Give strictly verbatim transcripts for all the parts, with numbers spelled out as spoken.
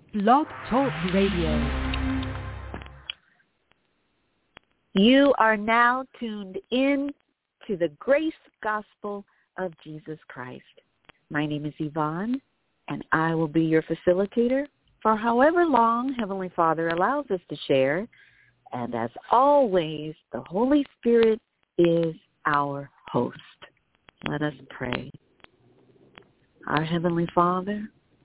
Blog Talk Radio. You are now tuned in to the Grace Gospel of Jesus Christ. My name is Yvonne, and I will be your facilitator for however long Heavenly Father allows us to share. And as always, the Holy Spirit is our host. Let us pray. Our Heavenly Father,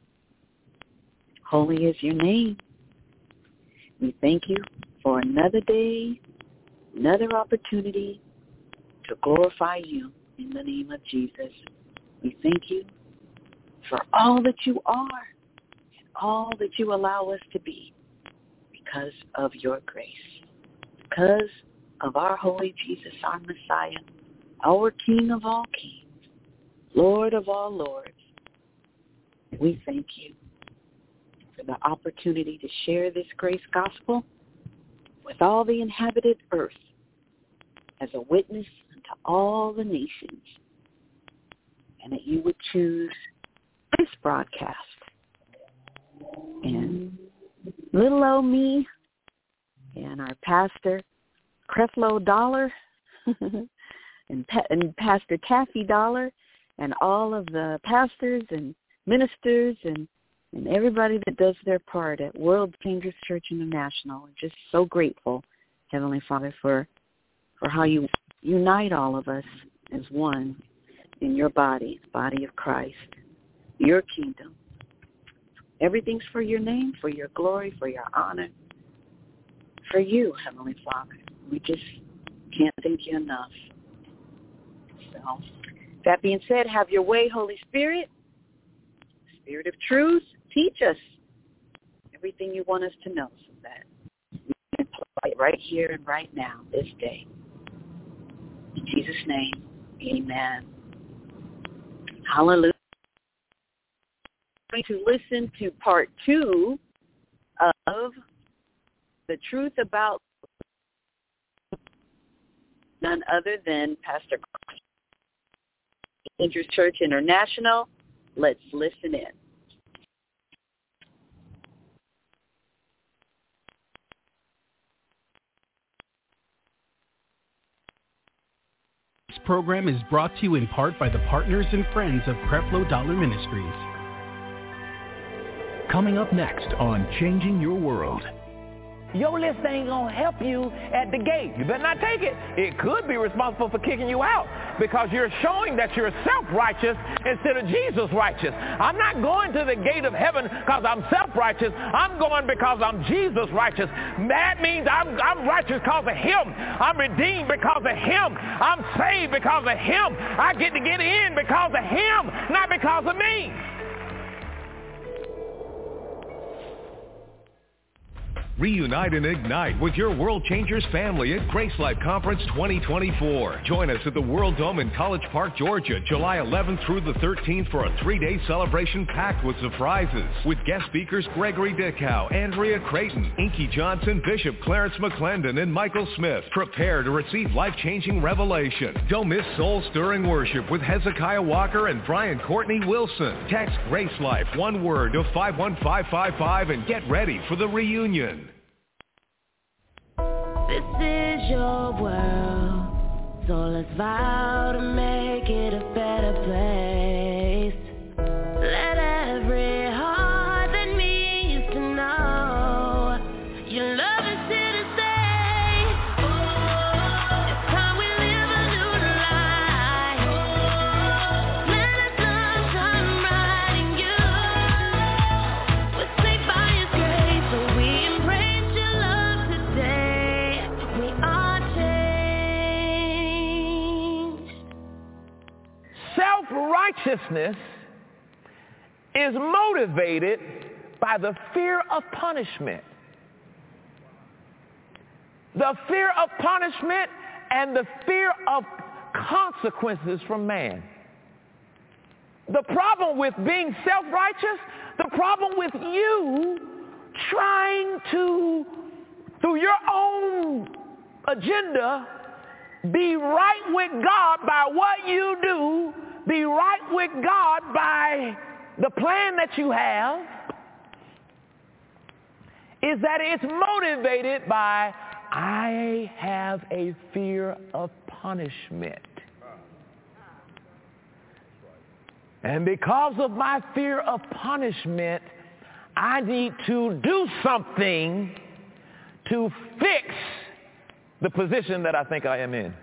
holy is your name. We thank you for another day, another opportunity to glorify you in the name of Jesus. We thank you for all that you are and all that you allow us to be because of your grace, because of our holy Jesus, our Messiah, our King of all kings, Lord of all lords. We thank you for the opportunity to share this grace gospel with all the inhabited earth as a witness unto all the nations, and that you would choose this broadcast. And little old me and our pastor, Creflo Dollar, and, pa- and Pastor Taffy Dollar, and all of the pastors and ministers and and everybody that does their part at World Changers Church International. We're just so grateful, Heavenly Father, for for how you unite all of us as one in your body, the body of Christ, your kingdom. Everything's for your name, for your glory, for your honor, for you, Heavenly Father. We just can't thank you enough. So, that being said, have your way, Holy Spirit, Spirit of truth. Teach us everything you want us to know so that we can apply it right here and right now, this day. In Jesus' name, amen. Hallelujah. I'm going to listen to part two of the truth about none other than Pastor Changers Church International. Let's listen in. This program is brought to you in part by the partners and friends of Creflo Dollar Ministries. Coming up next on Changing Your World. Your list ain't going to help you at the gate. You better not take it. It could be responsible for kicking you out because you're showing that you're self-righteous instead of Jesus righteous. I'm not going to the gate of heaven because I'm self-righteous. I'm going because I'm Jesus righteous. That means I'm, I'm righteous because of him. I'm redeemed because of him. I'm saved because of him. I get to get in because of him, not because of me. Reunite and ignite with your World Changers family at Grace Life Conference twenty twenty-four. Join us at the World Dome in College Park, Georgia, July eleventh through the thirteenth for a three-day celebration packed with surprises. With guest speakers Gregory Dickow, Andrea Creighton, Inky Johnson, Bishop Clarence McClendon, and Michael Smith. Prepare to receive life-changing revelation. Don't miss soul-stirring worship with Hezekiah Walker and Brian Courtney Wilson. Text Grace Life, one word, to five one five five five and get ready for the reunion. This is your world, so let's vow to make it a better place. Let every heart that needs to know your love is here to stay. Oh, it's time we live a new life. Oh, let the sun shine bright in you. We're saved by His grace, so we embrace your love today. We are changed. Self-righteousness is motivated by the fear of punishment. The fear of punishment and the fear of consequences from man. The problem with being self-righteous, the problem with you trying to, through your own agenda, be right with God by what you do, be right with God by the plan that you have, is that it's motivated by, I have a fear of punishment. And because of my fear of punishment, I need to do something to fix the position that I think I am in.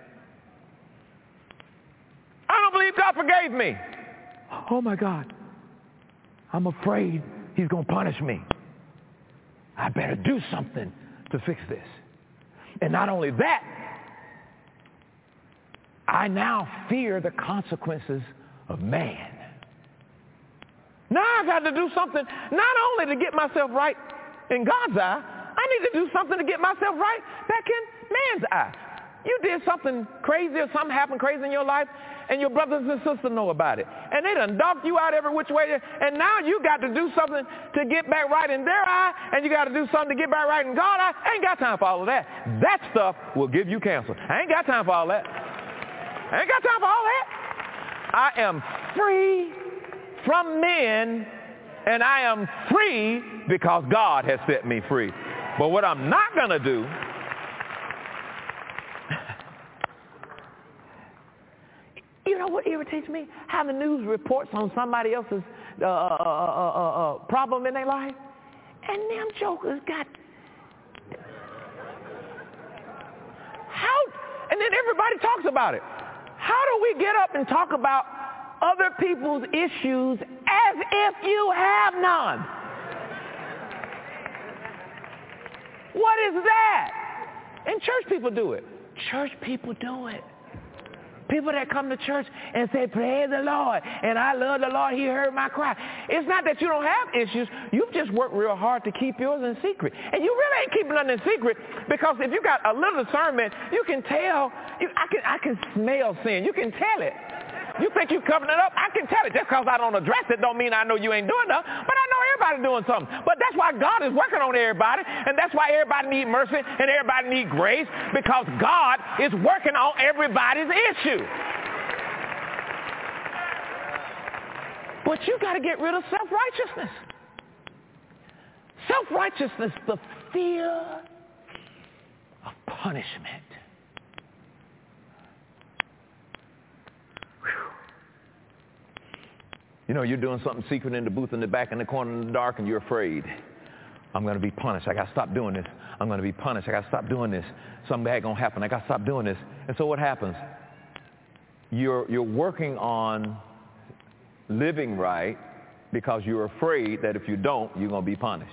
I don't believe God forgave me. Oh my God. I'm afraid he's going to punish me. I better do something to fix this. And not only that, I now fear the consequences of man. Now I've got to do something not only to get myself right in God's eye, I need to do something to get myself right back in man's eye. You did something crazy or something happened crazy in your life, and your brothers and sisters know about it. And they done dogged you out every which way, and now you got to do something to get back right in their eye, and you got to do something to get back right in God's eye. I ain't got time for all of that. That stuff will give you cancer. I ain't got time for all that. I ain't got time for all that. I am free from men, and I am free because God has set me free. But what I'm not going to do, you know what irritates me? How the news reports on somebody else's uh, uh, uh, uh, problem in their life, and them jokers got how, and then everybody talks about it. How do we get up and talk about other people's issues as if you have none? What is that? And church people do it. Church people do it. People that come to church and say, praise the Lord, and I love the Lord, he heard my cry. It's not that you don't have issues. You've just worked real hard to keep yours in secret. And you really ain't keeping nothing in secret, because if you got a little discernment, you can tell, you, I can I can smell sin. You can tell it. You think you covering it up? I can tell it. Just because I don't address it don't mean I know you ain't doing nothing. But I know everybody doing something. But that's why God is working on everybody, and that's why everybody need mercy and everybody need grace, because God is working on everybody's issue. But you got to get rid of self-righteousness. Self-righteousness, the fear of punishment. You know, you're doing something secret in the booth in the back in the corner in the dark, and you're afraid. I'm going to be punished. I got to stop doing this. I'm going to be punished. I got to stop doing this. Something bad going to happen. I got to stop doing this. And so what happens? You're, you're working on living right because you're afraid that if you don't, you're going to be punished.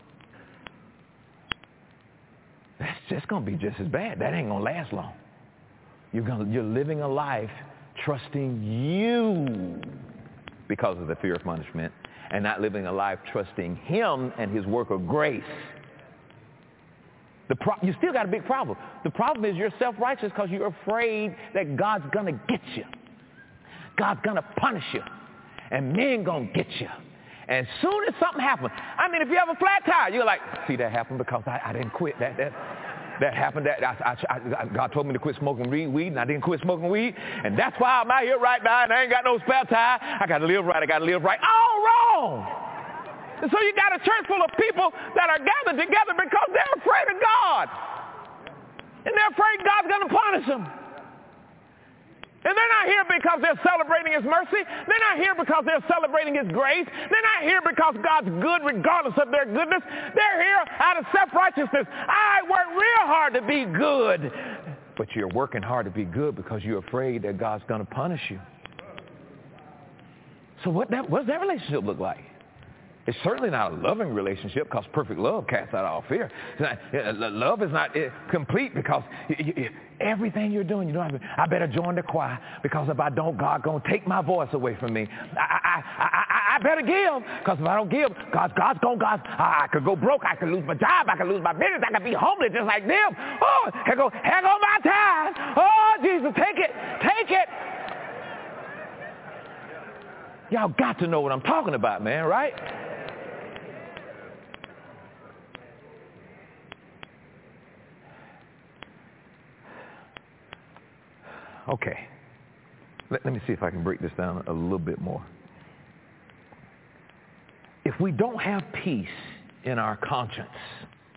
That's just going to be just as bad. That ain't going to last long. You're, gonna, you're living a life trusting you because of the fear of punishment, and not living a life trusting him and his work of grace. The pro- you still got a big problem. The problem is you're self-righteous because you're afraid that God's going to get you. God's going to punish you. And men going to get you. And soon as something happens, I mean, if you have a flat tire, you're like, see, that happened because I, I didn't quit. That, that, that happened. That I, I, I, God told me to quit smoking weed, and I didn't quit smoking weed. And that's why I'm out here right now, and I ain't got no spare tire. I got to live right. I got to live right. All wrong. And so you got a church full of people that are gathered together because they're afraid of God. And they're afraid God's going to punish them. And they're not here because they're celebrating his mercy. They're not here because they're celebrating his grace. They're not here because God's good regardless of their goodness. They're here out of self-righteousness. I work real hard to be good. But you're working hard to be good because you're afraid that God's going to punish you. So what, that, what does that relationship look like? It's certainly not a loving relationship, because perfect love casts out all fear. Not, love is not complete because you, you, everything you're doing, you know, I better join the choir, because if I don't, God's going to take my voice away from me. I, I, I, I, I better give, because if I don't give, God's, God's going to, God's, I, I could go broke, I could lose my job, I could lose my business, I could be homeless just like them. Oh, here go, here go my time. Oh, Jesus, take it, take it. Y'all got to know what I'm talking about, man, right? Okay, let, let me see if I can break this down a little bit more. If we don't have peace in our conscience,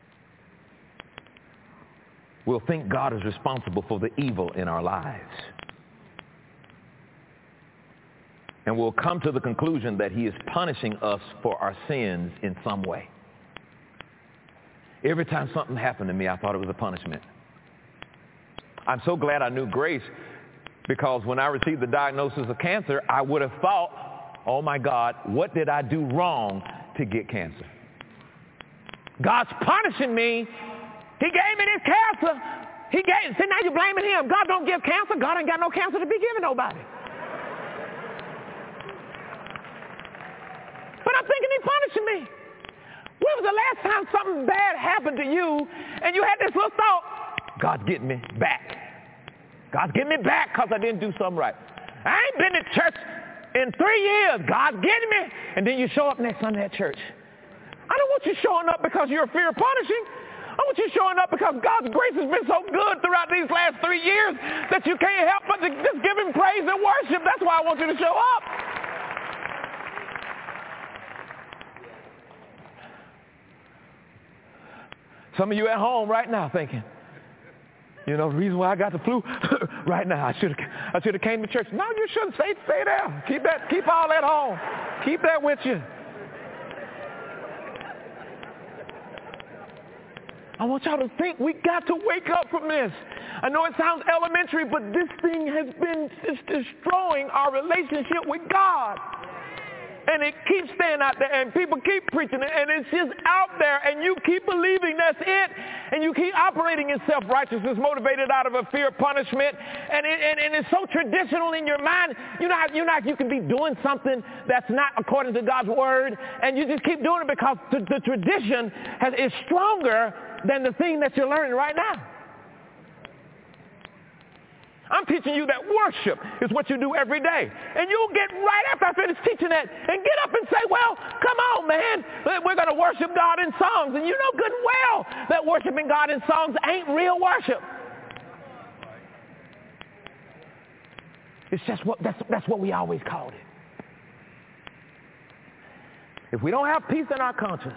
we'll think God is responsible for the evil in our lives. And we'll come to the conclusion that he is punishing us for our sins in some way. Every time something happened to me, I thought it was a punishment. I'm so glad I knew grace, because when I received the diagnosis of cancer, I would have thought, oh my God, what did I do wrong to get cancer? God's punishing me. He gave me this cancer. He gave, see, now you're blaming him. God don't give cancer. God ain't got no cancer to be giving nobody. But I'm thinking he's punishing me. When was the last time something bad happened to you and you had this little thought, God's getting me back. God's getting me back because I didn't do something right. I ain't been to church in three years. God's getting me. And then you show up next Sunday at church. I don't want you showing up because you're a fear of punishing. I want you showing up because God's grace has been so good throughout these last three years that you can't help but to just give him praise and worship. That's why I want you to show up. Some of you at home right now thinking, you know, the reason why I got the flu right now, I should have I should have came to church. No, you shouldn't. Stay, stay there. Keep that, keep all that home. Keep that with you. I want y'all to think we got to wake up from this. I know it sounds elementary, but this thing has been just destroying our relationship with God. And it keeps staying out there, and people keep preaching it, and it's just out there, and you keep believing that's it, and you keep operating in self-righteousness motivated out of a fear of punishment, and, it, and, and it's so traditional in your mind. You know how you, know how you can be doing something that's not according to God's word, and you just keep doing it because the, the tradition has, is stronger than the thing that you're learning right now. I'm teaching you that worship is what you do every day. And you'll get right after I finish teaching that and get up and say, well, come on, man. We're going to worship God in songs. And you know good and well that worshiping God in songs ain't real worship. It's just what, that's, that's what we always called it. If we don't have peace in our conscience,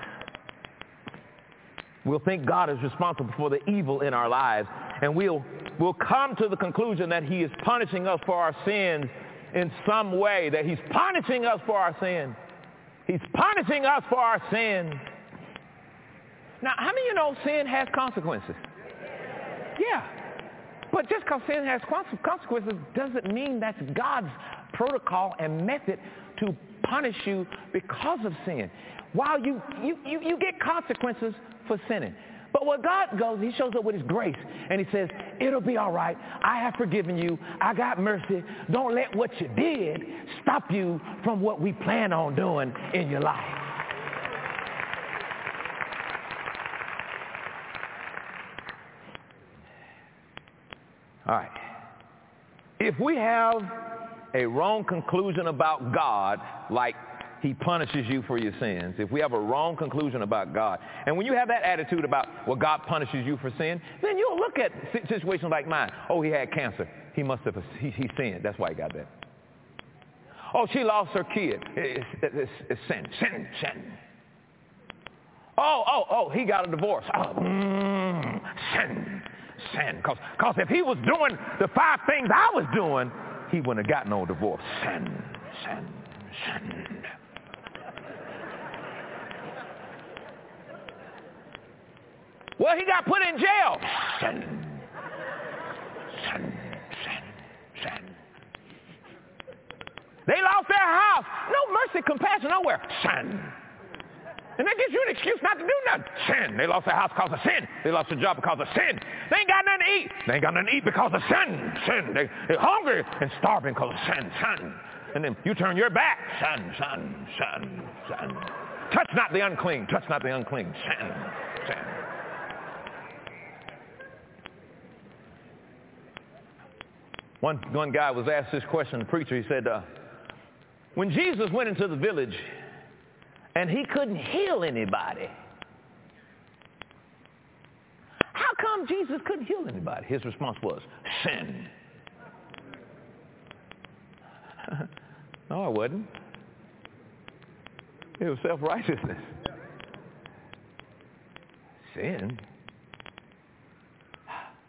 we'll think God is responsible for the evil in our lives, and we'll, we'll come to the conclusion that he is punishing us for our sins in some way, that he's punishing us for our sins. He's punishing us for our sins. Now, how many of you know sin has consequences? Yeah. But just because sin has consequences doesn't mean that's God's protocol and method to punish you because of sin. While you, you, you, you get consequences for sinning. But when God goes, he shows up with his grace, and he says, it'll be all right. I have forgiven you. I got mercy. Don't let what you did stop you from what we plan on doing in your life. All right. If we have a wrong conclusion about God, like he punishes you for your sins, if we have a wrong conclusion about God, and when you have that attitude about, well, God punishes you for sin, then you'll look at situations like mine. Oh, he had cancer. He must have, he, he sinned. That's why he got that. Oh, she lost her kid. It's, it's, it's sin, sin, sin. Oh, oh, oh, he got a divorce. Oh, mm, sin, sin. Because if he was doing the five things I was doing, he wouldn't have got no divorce. Sin, sin, sin. Well, he got put in jail. Sin, sin, sin, sin. They lost their house. No mercy, compassion, nowhere. Sin. And that gives you an excuse not to do nothing. Sin. They lost their house because of sin. They lost their job because of sin. They ain't got nothing to eat. They ain't got nothing to eat because of sin. Sin. They, they're hungry and starving because of sin. Sin. And then you turn your back. Sin, sin, sin, sin. Touch not the unclean. Touch not the unclean. Sin, sin. One, one guy was asked this question, the preacher. He said, uh, when Jesus went into the village and he couldn't heal anybody, how come Jesus couldn't heal anybody? His response was, sin. No, it wasn't. It was self-righteousness. Sin?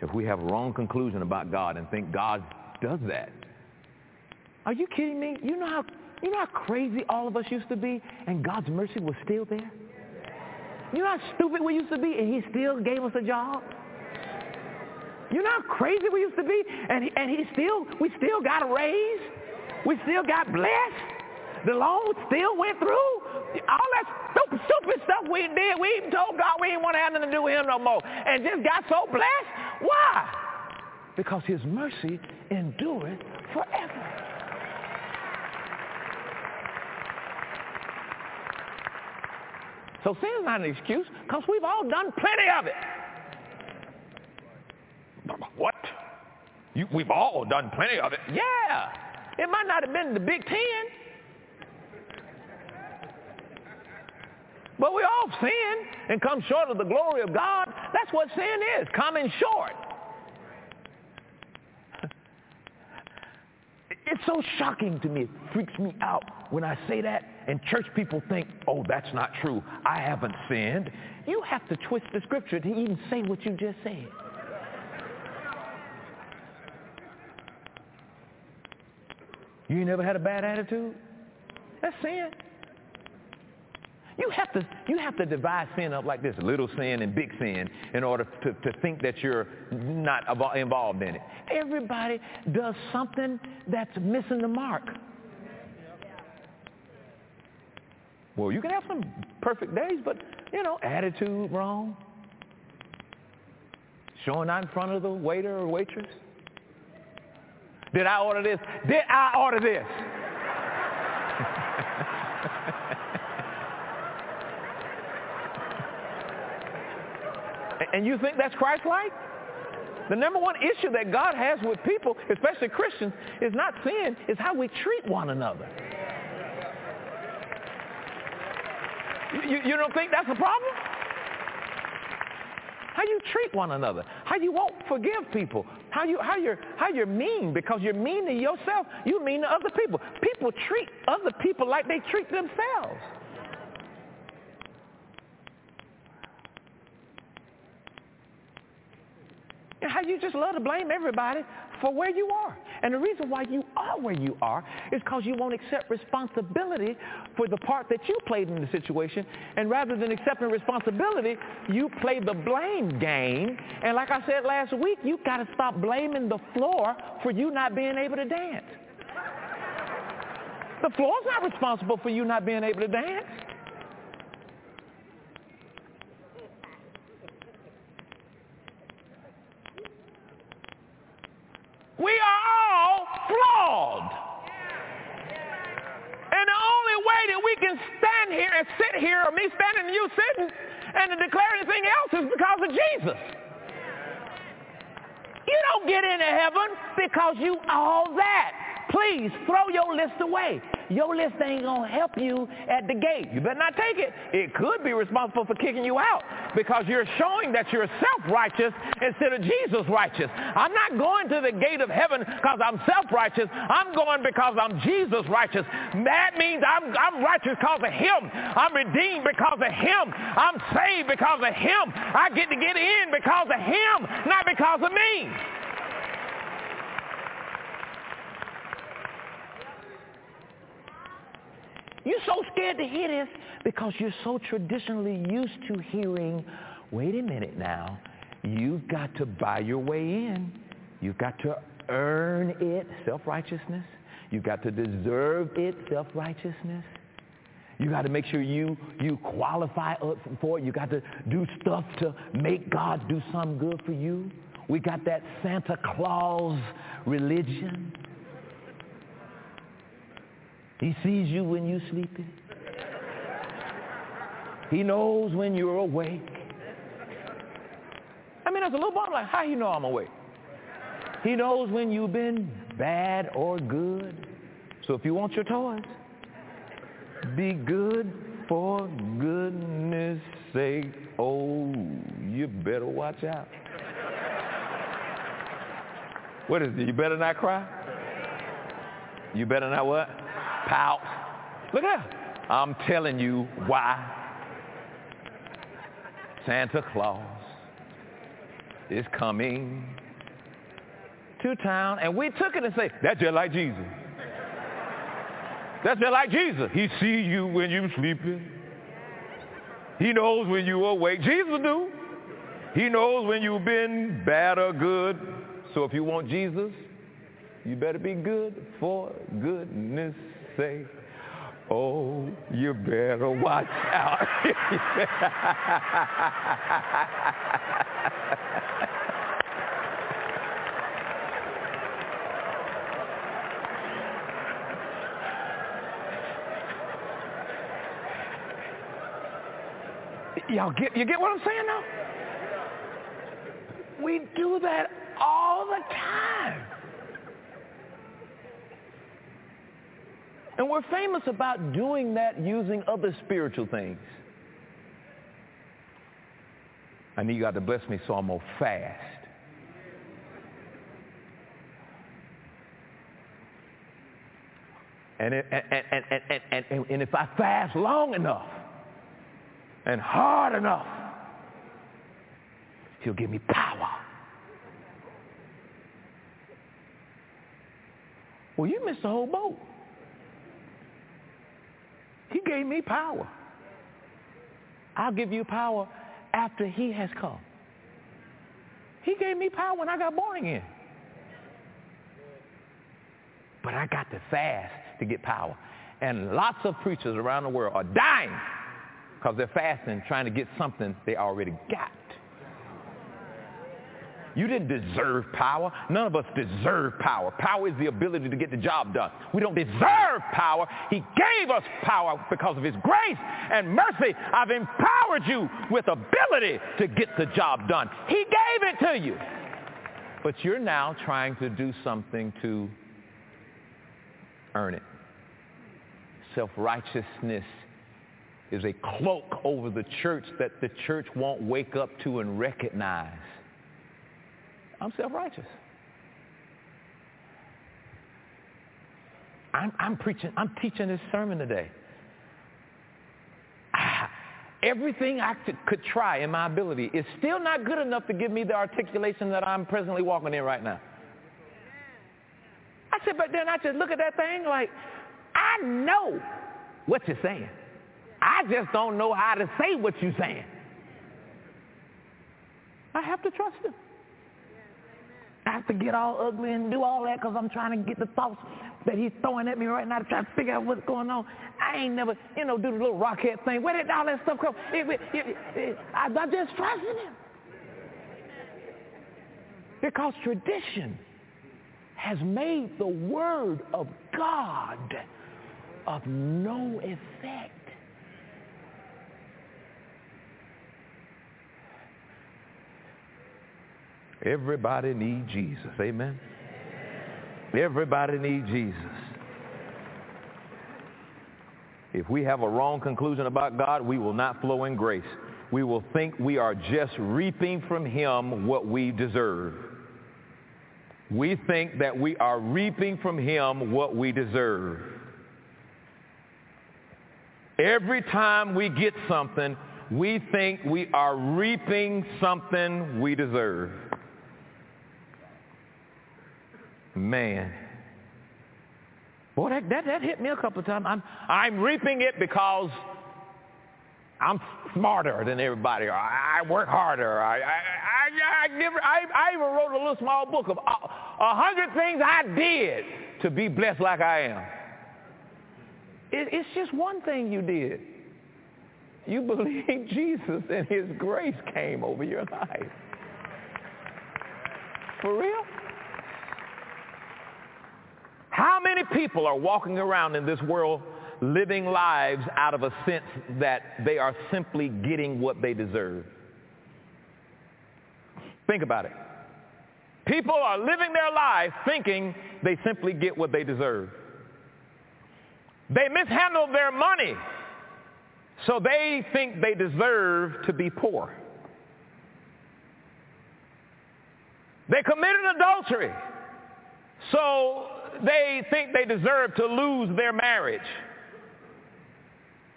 if we have a wrong conclusion about God and think God does that. Are you kidding me? You know how you know how crazy all of us used to be, and God's mercy was still there? You know how stupid we used to be, and he still gave us a job? You know how crazy we used to be, and he, and he still we still got a raise? We still got blessed? The loan still went through? All that stupid, stupid stuff we did, we even told God we didn't want to have nothing to do with him no more, and just got so blessed? Why? Because his mercy endureth forever. So sin is not an excuse, because we've all done plenty of it. What? You, we've all done plenty of it. Yeah. It might not have been the Big Ten. But we all sin and come short of the glory of God. That's what sin is, coming short. It's so shocking to me. It freaks me out when I say that, and church people think, oh, that's not true. I haven't sinned. You have to twist the scripture to even say what you just said. You ain't never had a bad attitude? That's sin. You have to you have to divide sin up like this, little sin and big sin, in order to, to think that you're not involved in it. Everybody does something that's missing the mark. Well, you can have some perfect days, but, you know, attitude wrong. Showing out in front of the waiter or waitress. Did I order this? Did I order this? And you think that's Christ-like? The number one issue that God has with people, especially Christians, is not sin, it's how we treat one another. You, you don't think that's a problem? How you treat one another, how you won't forgive people, how you how you're how you're mean because you're mean to yourself, you mean to other people. People treat other people like they treat themselves. And how you just love to blame everybody for where you are. And the reason why you are where you are is because you won't accept responsibility for the part that you played in the situation. And rather than accepting responsibility, you play the blame game. And like I said last week, you've got to stop blaming the floor for you not being able to dance. The floor's not responsible for you not being able to dance. We are all flawed. And the only way that we can stand here and sit here, or me standing and you sitting, and to declare anything else is because of Jesus. You don't get into heaven because you all that. Please throw your list away. Your list ain't going to help you at the gate. You better not take it. It could be responsible for kicking you out because you're showing that you're self-righteous instead of Jesus righteous. I'm not going to the gate of heaven because I'm self-righteous. I'm going because I'm Jesus righteous. That means I'm, I'm righteous because of him. I'm redeemed because of him. I'm saved because of him. I get to get in because of him, not because of me. You're so scared to hear this because you're so traditionally used to hearing, wait a minute now, you've got to buy your way in. You've got to earn it, self-righteousness. You've got to deserve it, self-righteousness. You got to make sure you, you qualify for it. You got to do stuff to make God do some good for you. We got that Santa Claus religion. He sees you when you're sleeping. He knows when you're awake. I mean, as a little boy, I'm like, how you know I'm awake? He knows when you've been bad or good. So if you want your toys, be good for goodness sake. Oh, you better watch out. What is it? You better not cry? You better not what? Pout. Look at that. I'm telling you why. Santa Claus is coming to town, and we took it and say, that's just like Jesus. That's just like Jesus. He sees you when you're sleeping. He knows when you're awake. Jesus do. He knows when you've been bad or good. So if you want Jesus, you better be good for goodness sake. Oh, you better watch out. Y'all get, you get what I'm saying now? We do that all the time. And we're famous about doing that using other spiritual things. I need God to bless me, so I'm going to fast. And, it, and, and, and, and, and, and if I fast long enough and hard enough, he'll give me power. Well, you missed the whole boat. He gave me power. I'll give you power after he has come. He gave me power when I got born again. But I got to fast to get power. And lots of preachers around the world are dying because they're fasting, trying to get something they already got. You didn't deserve power. None of us deserve power. Power is the ability to get the job done. We don't deserve power. He gave us power because of his grace and mercy. I've empowered you with ability to get the job done. He gave it to you. But you're now trying to do something to earn it. Self-righteousness is a cloak over the church that the church won't wake up to and recognize. I'm self-righteous. I'm, I'm preaching, I'm teaching this sermon today. Ah, everything I could, could try in my ability is still not good enough to give me the articulation that I'm presently walking in right now. I said, but then I just look at that thing like, I know what you're saying. I just don't know how to say what you're saying. I have to trust him. I have to get all ugly and do all that because I'm trying to get the thoughts that he's throwing at me right now to try to figure out what's going on. I ain't never, you know, do the little rockhead thing. Where did all that stuff come? It, it, it, it, I, I just trusted him. Because tradition has made the word of God of no effect. Everybody needs Jesus. Amen. Everybody needs Jesus. If we have a wrong conclusion about God, we will not flow in grace. We will think we are just reaping from him what we deserve. We think that we are reaping from him what we deserve. Every time we get something, we think we are reaping something we deserve. Man. Boy, that, that, that hit me a couple of times. I'm, I'm reaping it because I'm smarter than everybody. Or I work harder. I, I, I, I, never, I, I even wrote a little small book of a, a hundred things I did to be blessed like I am. It, it's just one thing you did. You believed Jesus and his grace came over your life. For real? How many people are walking around in this world living lives out of a sense that they are simply getting what they deserve? Think about it. People are living their life thinking they simply get what they deserve. They mishandle their money, so they think they deserve to be poor. They committed adultery, so they think they deserve to lose their marriage.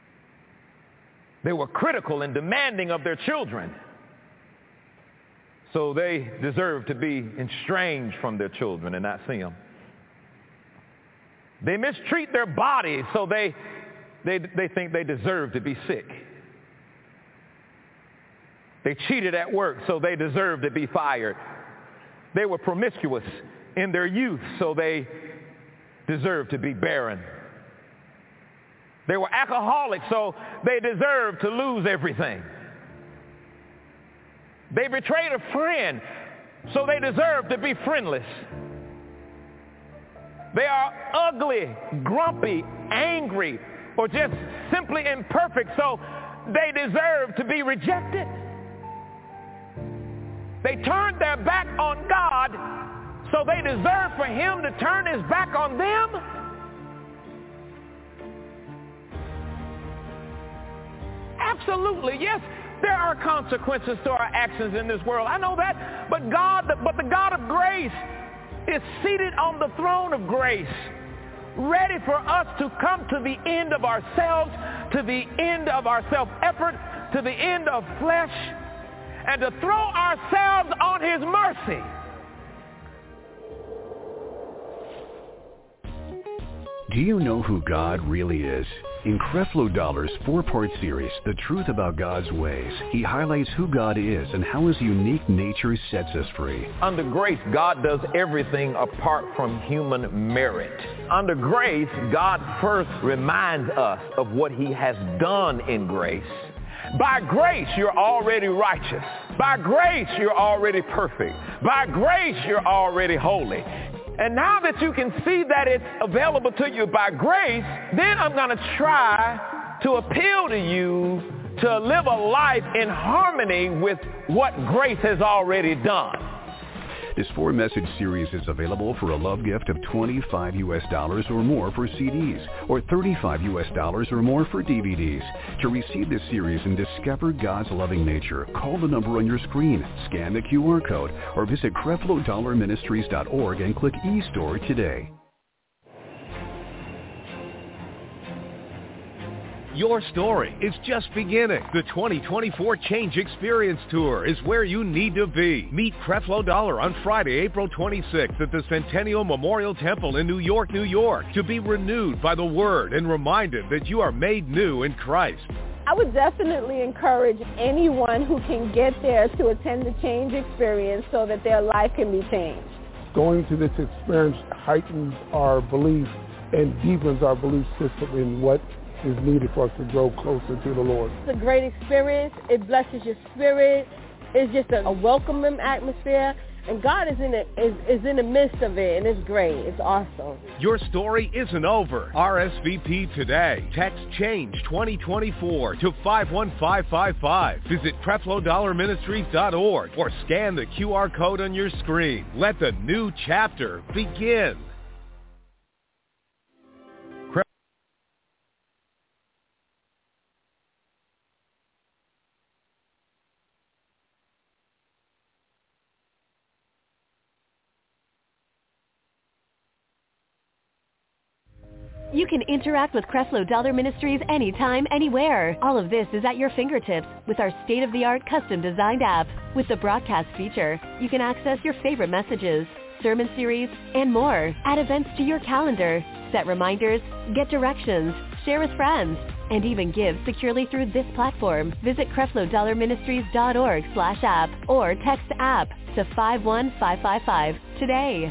They were critical and demanding of their children, so they deserve to be estranged from their children and not see them. They mistreat their bodies, so they, they, they think they deserve to be sick. They cheated at work, so they deserve to be fired. They were promiscuous in their youth, so they deserve to be barren. They were alcoholics, so they deserve to lose everything. They betrayed a friend, so they deserve to be friendless. They are ugly, grumpy, angry, or just simply imperfect, so they deserve to be rejected. They turned their back on God, so they deserve for him to turn his back on them. Absolutely, yes, there are consequences to our actions in this world. I know that, but God, but the God of grace is seated on the throne of grace, ready for us to come to the end of ourselves, to the end of our self-effort, to the end of flesh, and to throw ourselves on his mercy. Do you know who God really is? In Creflo Dollar's four-part series, The Truth About God's Ways, he highlights who God is and how his unique nature sets us free. Under grace, God does everything apart from human merit. Under grace, God first reminds us of what he has done in grace. By grace, you're already righteous. By grace, you're already perfect. By grace, you're already holy. And now that you can see that it's available to you by grace, then I'm going to try to appeal to you to live a life in harmony with what grace has already done. This four-message series is available for a love gift of twenty-five U S dollars or more for C Ds, or thirty-five U S dollars or more for D V Ds. To receive this series and discover God's loving nature, call the number on your screen, scan the Q R code, or visit Creflo Dollar Ministries dot org and click eStore today. Your story is just beginning. The twenty twenty-four Change Experience Tour is where you need to be. Meet Creflo Dollar on Friday, April twenty-sixth at the Centennial Memorial Temple in New York, New York, to be renewed by the Word and reminded that you are made new in Christ. I would definitely encourage anyone who can get there to attend the Change Experience so that their life can be changed. Going to this experience heightens our belief and deepens our belief system in what is needed for us to grow closer to the Lord. It's a great experience. It blesses your spirit. It's just a, a welcoming atmosphere. And God is in, it, is, is in the midst of it, and it's great. It's awesome. Your story isn't over. R S V P today. Text CHANGE twenty twenty-four to five one five five five. Visit Creflo Dollar Ministries dot org or scan the Q R code on your screen. Let the new chapter begin. You can interact with Creflo Dollar Ministries anytime, anywhere. All of this is at your fingertips with our state-of-the-art custom-designed app. With the broadcast feature, you can access your favorite messages, sermon series, and more. Add events to your calendar, set reminders, get directions, share with friends, and even give securely through this platform. Visit Creflo Dollar Ministries dot org slash app or text app to five one five five five today.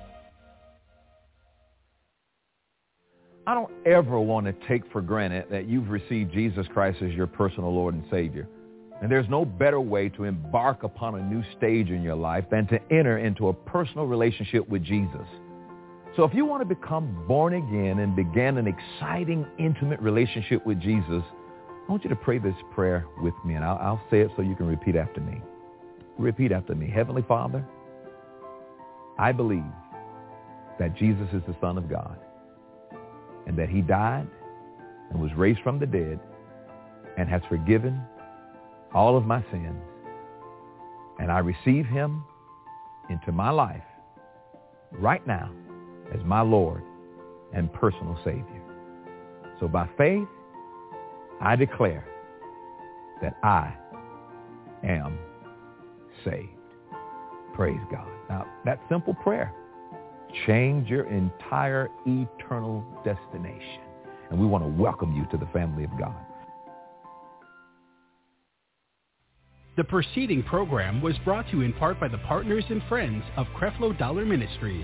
I don't ever want to take for granted that you've received Jesus Christ as your personal Lord and Savior. And there's no better way to embark upon a new stage in your life than to enter into a personal relationship with Jesus. So if you want to become born again and begin an exciting, intimate relationship with Jesus, I want you to pray this prayer with me, and I'll, I'll say it so you can repeat after me. Repeat after me. Heavenly Father, I believe that Jesus is the Son of God, and that he died and was raised from the dead and has forgiven all of my sins. And I receive him into my life right now as my Lord and personal Savior. So by faith, I declare that I am saved. Praise God. Now, that simple prayer, change your entire eternal destination. And we want to welcome you to the family of God. The preceding program was brought to you in part by the partners and friends of Creflo Dollar Ministries.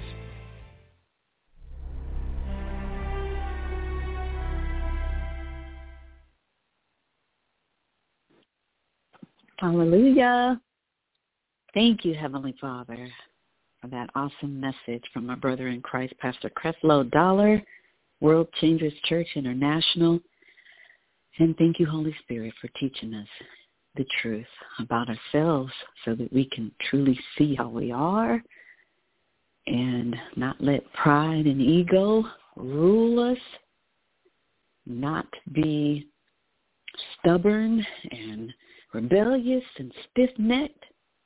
Hallelujah. Thank you, Heavenly Father, for that awesome message from my brother in Christ, Pastor Creflo Dollar, World Changers Church International. And thank you, Holy Spirit, for teaching us the truth about ourselves so that we can truly see how we are and not let pride and ego rule us, not be stubborn and rebellious and stiff-necked,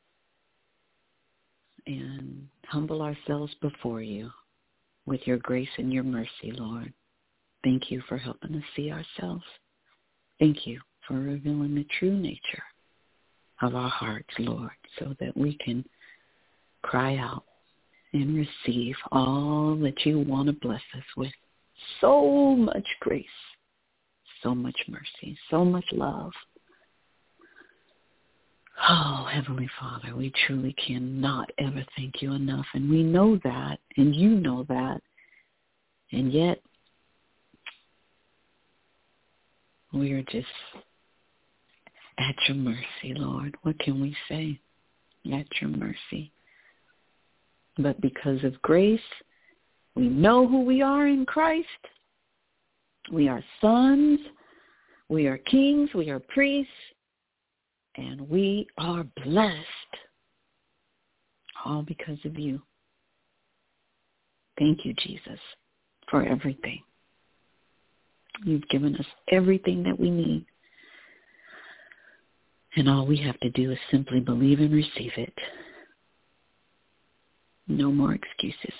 and humble ourselves before you with your grace and your mercy, Lord. Thank you for helping us see ourselves. Thank you for revealing the true nature of our hearts, Lord, so that we can cry out and receive all that you want to bless us with. So much grace, so much mercy, so much love. Oh, Heavenly Father, we truly cannot ever thank you enough, and we know that, and you know that, and yet we are just at your mercy, Lord. What can we say? At your mercy. But because of grace, we know who we are in Christ. We are sons. We are kings. We are priests. And we are blessed, all because of you. Thank you, Jesus, for everything. You've given us everything that we need. And all we have to do is simply believe and receive it. No more excuses.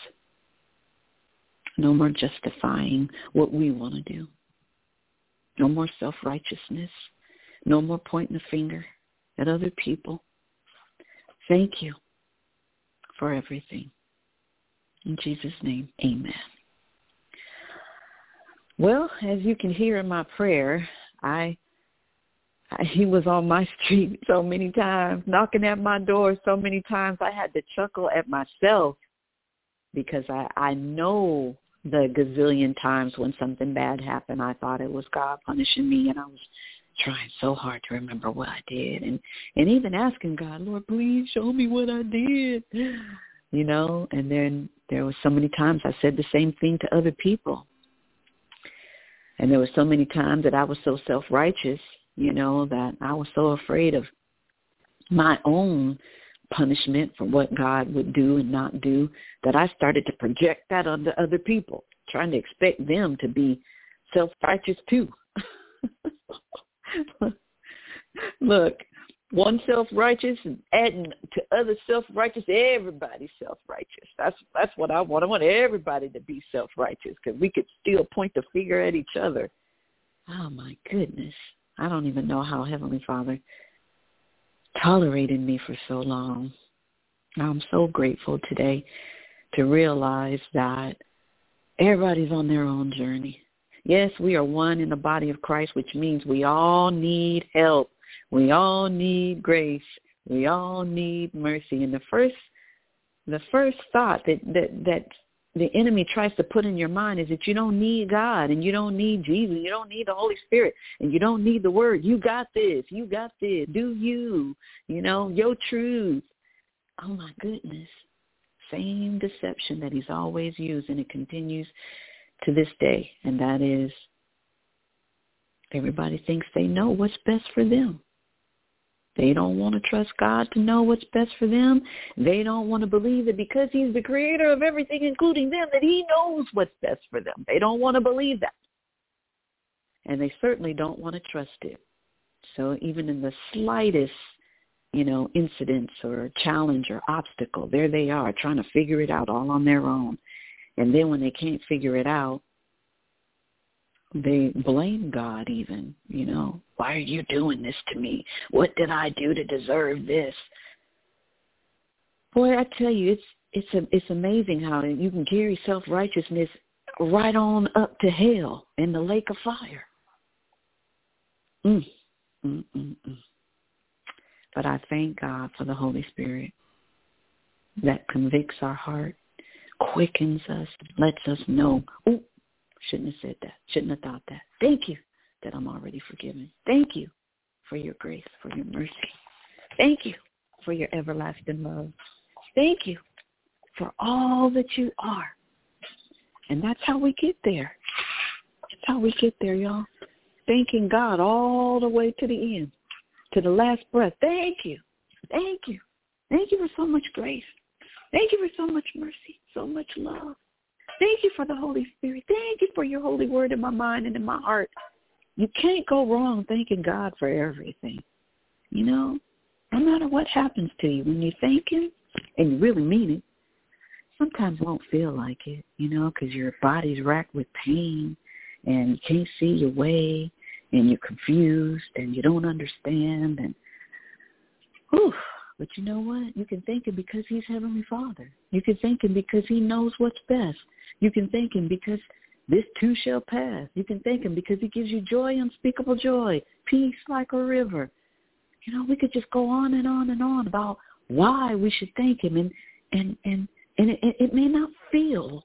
No more justifying what we want to do. No more self-righteousness. No more pointing the finger at other people. Thank you for everything. In Jesus' name, amen. Well, as you can hear in my prayer, I, I he was on my street so many times, knocking at my door so many times. I had to chuckle at myself because I, I know the gazillion times when something bad happened, I thought it was God punishing me, and I was trying so hard to remember what I did, and, and even asking God, Lord, please show me what I did, you know, and then there was so many times I said the same thing to other people, and there were so many times that I was so self-righteous, you know, that I was so afraid of my own punishment for what God would do and not do that I started to project that onto other people, trying to expect them to be self-righteous too. Look, one self-righteous and adding to other self-righteous, everybody's self-righteous. That's that's what I want. I want everybody to be self-righteous because we could still point the finger at each other. Oh, my goodness. I don't even know how Heavenly Father tolerated me for so long. I'm so grateful today to realize that everybody's on their own journey. Yes, we are one in the body of Christ, which means we all need help. We all need grace. We all need mercy. And the first the first thought that, that, that the enemy tries to put in your mind is that you don't need God and you don't need Jesus. You don't need the Holy Spirit and you don't need the word. You got this. You got this. Do you, you know, your truth. Oh, my goodness. Same deception that he's always used, and it continues to this day, and that is everybody thinks they know what's best for them. They don't want to trust God to know what's best for them. They don't want to believe that because he's the creator of everything, including them, that he knows what's best for them. They don't want to believe that. And they certainly don't want to trust it. So even in the slightest, you know, incidents or challenge or obstacle, there they are trying to figure it out all on their own. And then when they can't figure it out, they blame God even, you know. Why are you doing this to me? What did I do to deserve this? Boy, I tell you, it's it's a, it's amazing how you can carry self-righteousness right on up to hell in the lake of fire. Mm, mm, mm, mm. But I thank God for the Holy Spirit that convicts our heart, quickens us, lets us know, oh, shouldn't have said that, shouldn't have thought that. Thank you that I'm already forgiven. Thank you for your grace, for your mercy. Thank you for your everlasting love. Thank you for all that you are. And that's how we get there. That's how we get there, y'all. Thanking God all the way to the end, to the last breath. Thank you. Thank you. Thank you for so much grace. Thank you for so much mercy, so much love. Thank you for the Holy Spirit. Thank you for your holy word in my mind and in my heart. You can't go wrong thanking God for everything. You know, no matter what happens to you, when you thank him and you really mean it, sometimes it won't feel like it, you know, because your body's racked with pain and you can't see your way and you're confused and you don't understand. And, whew, but you know what? You can thank him because he's Heavenly Father. You can thank him because he knows what's best. You can thank him because this too shall pass. You can thank him because he gives you joy, unspeakable joy, peace like a river. You know, we could just go on and on and on about why we should thank him. And, and, and, and it, it may not feel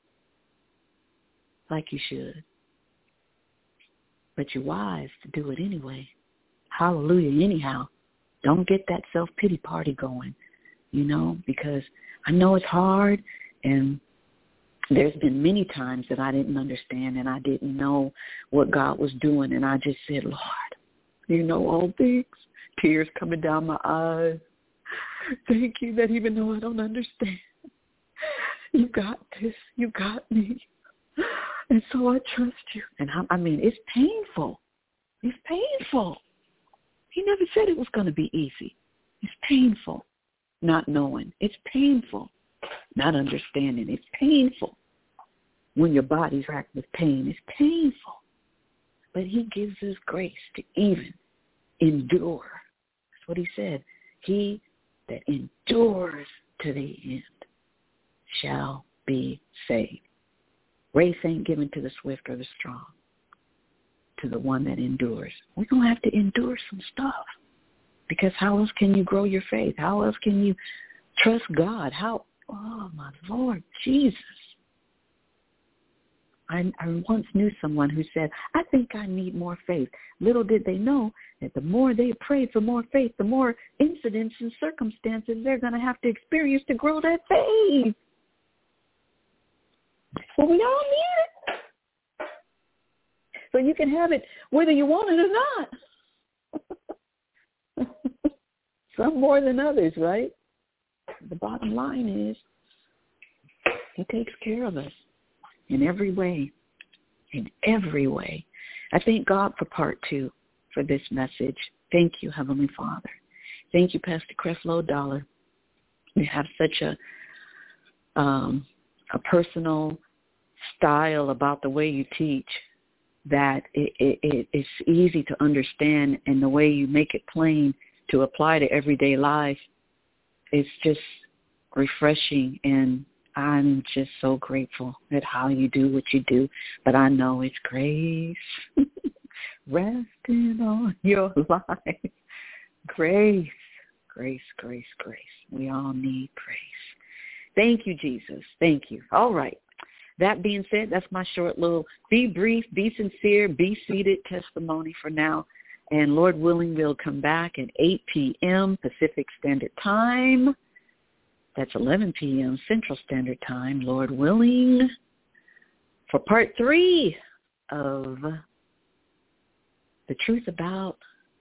like you should, but you're wise to do it anyway. Hallelujah. Anyhow, don't get that self-pity party going, you know, because I know it's hard, and there's been many times that I didn't understand and I didn't know what God was doing, and I just said, Lord, you know all things. Tears coming down my eyes. Thank you that even though I don't understand, you got this. You got me. And so I trust you. And I, I mean, it's painful. It's painful. He never said it was going to be easy. It's painful not knowing. It's painful not understanding. It's painful when your body's racked with pain. It's painful. But he gives us grace to even endure. That's what he said. He that endures to the end shall be saved. Race ain't given to the swift or the strong, to the one that endures. We're going to have to endure some stuff, because how else can you grow your faith? How else can you trust God? How, oh, my Lord Jesus. I, I once knew someone who said, I think I need more faith. Little did they know that the more they prayed for more faith, the more incidents and circumstances they're going to have to experience to grow that faith. Well, we all need it. So you can have it whether you want it or not. Some more than others, right? The bottom line is he takes care of us in every way, in every way. I thank God for part two, for this message. Thank you, Heavenly Father. Thank you, Pastor Creflo Dollar. You have such a um, a personal style about the way you teach that it, it, it, it's easy to understand, and the way you make it plain to apply to everyday life, it's just refreshing, and I'm just so grateful at how you do what you do. But I know it's grace resting on your life. Grace, grace, grace, grace. We all need grace. Thank you, Jesus. Thank you. All right. That being said, that's my short little be brief, be sincere, be seated testimony for now. And Lord willing, we'll come back at eight p.m. Pacific Standard Time. That's eleven p.m. Central Standard Time, Lord willing, for part three of the truth about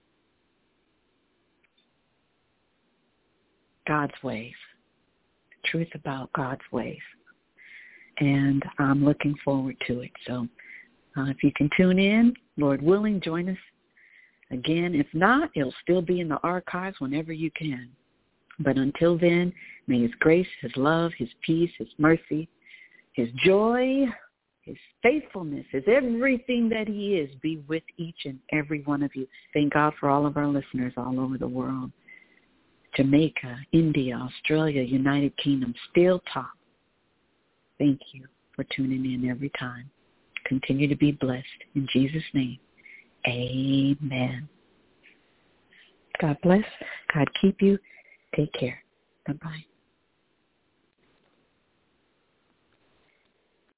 God's ways. The truth about God's ways. And I'm looking forward to it. So uh, if you can tune in, Lord willing, join us again. If not, it'll still be in the archives whenever you can. But until then, may his grace, his love, his peace, his mercy, his joy, his faithfulness, his everything that he is, be with each and every one of you. Thank God for all of our listeners all over the world. Jamaica, India, Australia, United Kingdom, still top. Thank you for tuning in every time. Continue to be blessed. In Jesus' name, amen. God bless. God keep you. Take care. Bye-bye.